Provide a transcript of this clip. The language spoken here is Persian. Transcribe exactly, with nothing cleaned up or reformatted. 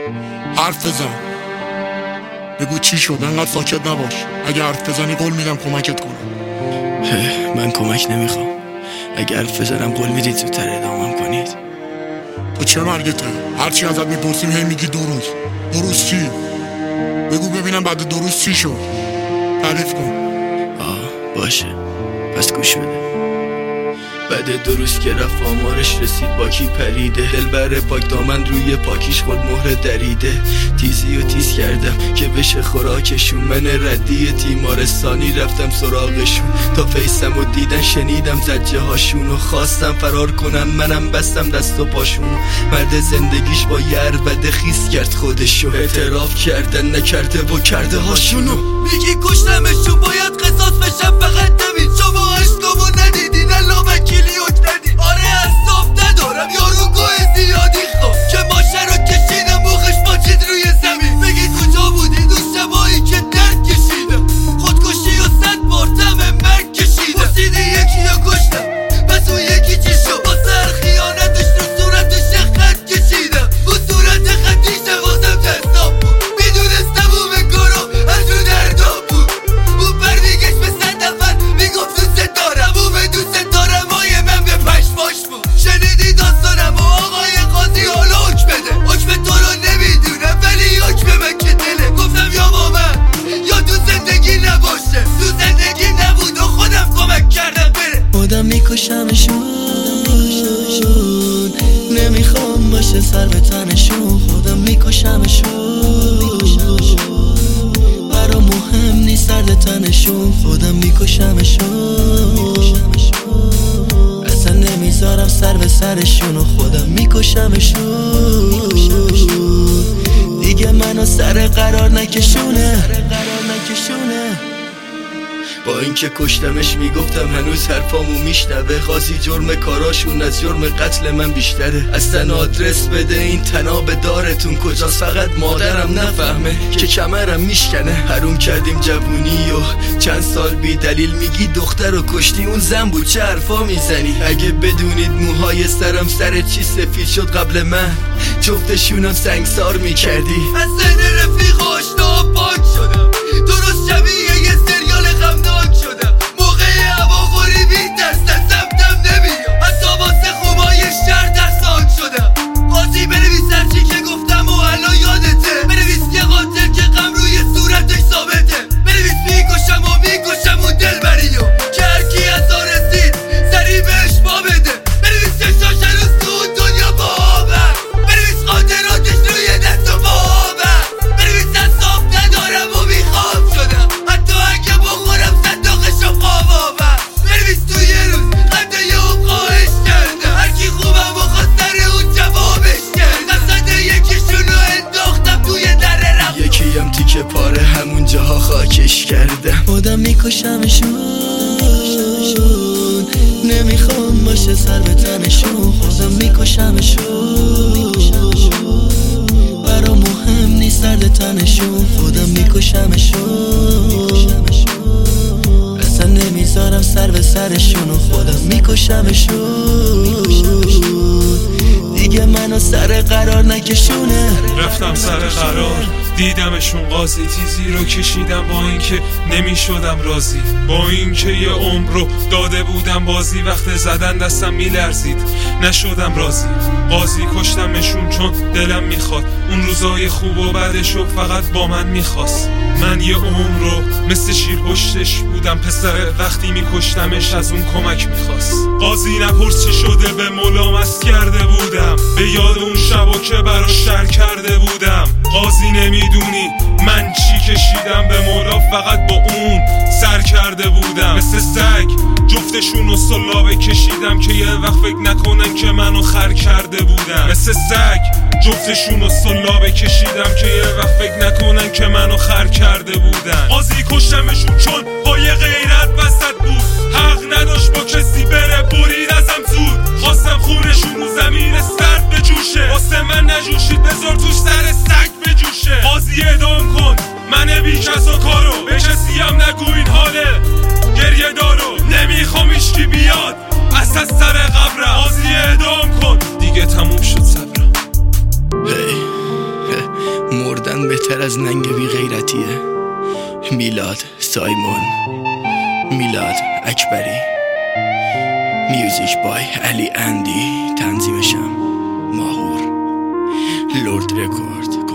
حرف بزن، بگو چی شد، انقدر ساکت نباش. اگه حرف بزنی قول میدم کمکت کنم. من کمک نمیخوام. اگه حرف بزنم قول میدید زودتر ادامم کنید. تو چه مرگته؟ هرچی ازت میپرسیم هی میگی دو روز. دو روز چی؟ بگو ببینم بعد دو روز چی شد. تعریف کن. آه باشه، پس گوش بده. بعد دو روز که رفت آمارش رسید با کی پریده، دلبر پاک دامن روی پاکیش خود مهر دریده. تیزی و تیز کردم که بشه خوراکشون، من ردی تیمارستانی رفتم سراغشون. تا فیسم و دیدن شنیدم زجه هاشون و خواستم فرار کنم، منم بستم دست و پاشون. مرد زندگیش با یه عربده خیس کرد خودشو، اعتراف کردن نکرده و کرده هاشونو. میگی کشتمشون باید قصاص بشم، فقط نمید شما عشقمو ندیدین الا وکیلی حک ندید. آره اصاف ندارم یارو گوه زیادی خواه که ماشه رو کشیدم موخش پاچید روی زمین. بگید کجا بودید اون شبایی که درد کشیدم، خودکشی و صد بار دم مرگ کشیدم. پرسیدی یکی رو کشتم پس اون یکی چی شد؟ با سر خیانتش رو صورتش خط کشیدم. اون صورت خطیش واسم جذاب بود، میدونستم اون مکارو هر جو درداب بود. اون بردیگش به صد نفر میگفت دوست دارم، اون به دوست دارم های من به پشماش بود. شنیدی داستانم و آقای قاضی حالا حکم بده. حکم تو رو نمیدونم ولی حکم من که دله. گفتم یا با من یا تو زندگی نباشه. تو زندگی نبود و خودم کمک کردم بره. خودم میکشمشون، نمیخوام باشه سر به تنشون. خودم میکشمشون، برا مهم نیست سرد تنشون. خودم میکشمشون، اصلا نمیذارم سر به سرشون و خودم میکشمشون. دیگه منو سر قرار نکشونه. با اینکه کشتمش میگفتم هنوز حرفامو میشنوه. قاضی جرم کاراشون از جرم قتل من بیشتره. اصلا آدرس بده این تناب دارتون کجاست، فقط مادرم نفهمه که کمرم میشکنه. حروم کردیم جوونی و چند سال بی دلیل میگی دختر رو کشتی، اون زن بود چه حرفا میزنی؟ اگه بدونید موهای سرم سر چی سفید شد قبل من، جفتشونم سنگسار میکردی. از سن رفیق آشنا پاک شدم، درست شبیه یه سریال غمناک شدم. موقع هواخوری بی ترسن سمتم نمیام، حتی واسه خوبای شهر درسان شدم. قاضی بنویس هرچی که گفتم و الان یادته. بنویس که قاتل که غم روی صورتش ثابته. بنویس میکشم و میکشم و دل بریو که هرکی از آن رسید سریع بهش ما بده. بنویس چشاش هنوز تو اون دنیا با آبم. بنویس خاطراتش روی دست و با آبم. بنویس اصاف ندارم و میخوام شدم، حتی اگه بخورم صندوقش رو قابابم. بنویس تو یه روز قده یه اون خواهش کردم، هرکی خوبم و خواست در اون جوابش کرد. قصد یکیشون رو انداختم توی در رفت، یکیم تیکه پاره همون جاها خاکش کردم. خودم میکشمشون، نمیخوام باشه سر به تنشون. خودم میکشمشون، برا مهم نیست سرد تنشون. خودم میکشمشون، اصلا نمیذارم سر به سرشون و خودم میکشمشون. دیگه منو سر قرار نکشونه. رفتم سر قرار دیدمشون قاضی، تیزی رو کشیدم با اینکه نمیشدم راضی. با اینکه یه عمر رو داده بودم بازی، وقت زدن دستم میلرزید نشدم راضی. قاضی کشتمشون چون دلم میخواد، اون روزای خوب و بعدشو فقط با من میخواست. من یه عمر رو مثل شیر پشتش بودم، پسر وقتی میکشتمش از اون کمک میخواست. قاضی نپرس چی شده به ملامت کرده بودم، به یاد اون شبا که براش شر کرده بودم. قاضی نمیدونی من چی کشیدم، به مولا فقط با اون سر کرده بودم. مثل سگ جفتشون رو سلابه کشیدم که یه وقت فکر نکنن که منو خر کرده بودم. مثل سگ جفتشون رو سلابه کشیدم که یه وقت فکر نکنن که منو خر کرده بودن. قاضی کشتمشون چون با یه غیرت وسط بود، حق نداشت با کسی بره برید ازم زود. خواستم خونشون رو زمین سرد بجوشه، واسه من نجوشید بذار توش سر سگ بجوشه. قاضی اعدام کن من بی کس و کارو، به کسی هم نگو این حاله گریه دارو. نمیخوام ایشکی بیاد از سر قبرم. قاضی اعدام کن دیگه تموم شد صبرم. hey. بالاتر از ننگ بی غیرتیه. میلاد سایمون، میلاد اکبری، میوزیک بای علی اندی، تنظیمشم ماهور، لورد رکورد.